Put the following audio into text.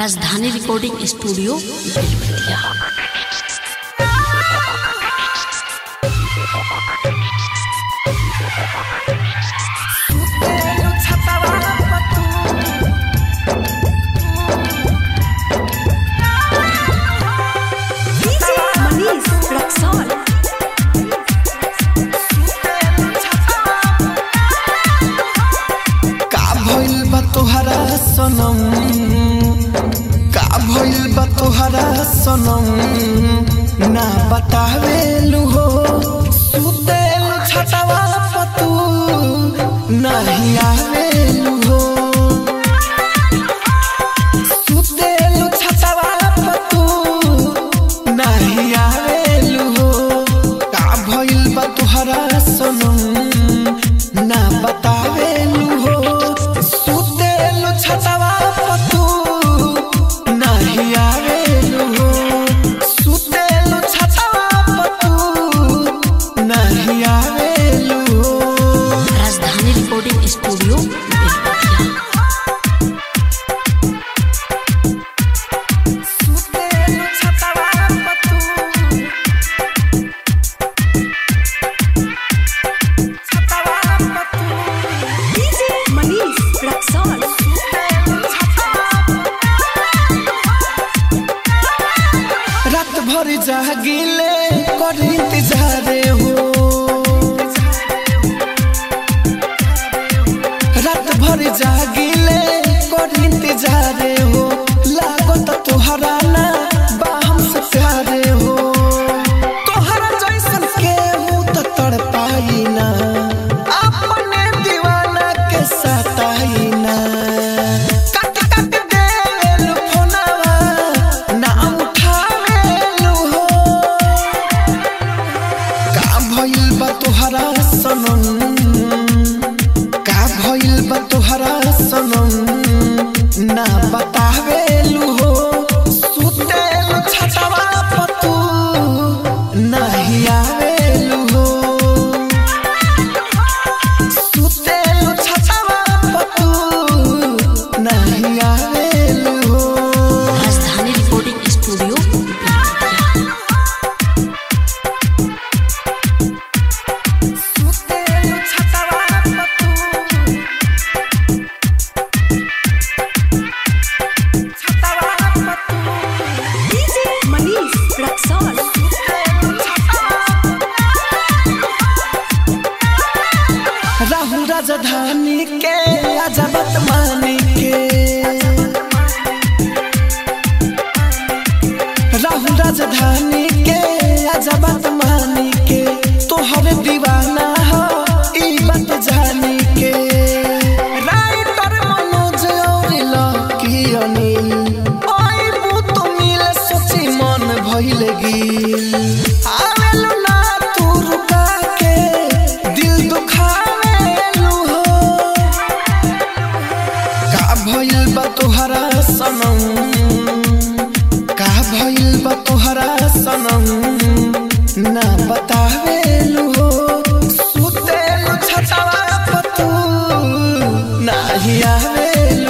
राजधानी recording studio Belbatiya. तोहरा सनम ना बतावेलु हो सुतेल छटवा पतू नहीं आवेलु हो सुतेल छटवा पतू नहीं आवेलु हो का भइल बा तोहरा सनम ना बतावेलु हो सुतेल छटवा पतू नहीं स्टूडियो बेलबतिया। रात भर जागिले कर इंतजार हो जागिले कर इंतजार हो लागत तोहरा ना बाहम से प्यारे हो तोहरा जैसन के हूँ तो तड़पाई ना अपने दीवाना के सताई ना कट कट देलु फोनवा ना उठावेलु हो का भइल बा तोहरा सनम ना बतावेलु हो सुतेल छटवा पतू नहीं आवेलु हो सुतेल छटवा पतू नहीं आवेलु हो। राजधानी रिकॉर्डिंग स्टूडियो राहुल राजधानी के अजबत मानी के राहुल राजधानी के अजबत मानी के तोहर दीवाना हो ई बात जानी के राइटर मनोज और लकी अनिल ओई बुत मिले सोची मन भइल गिल आवेलु ना तू रुका के दिल दुखा भइल बा तोहरा सनम का भइल बा तोहरा सनम ना बतावेलु हो सुतेल छटवा पतू नहीं आवेलु।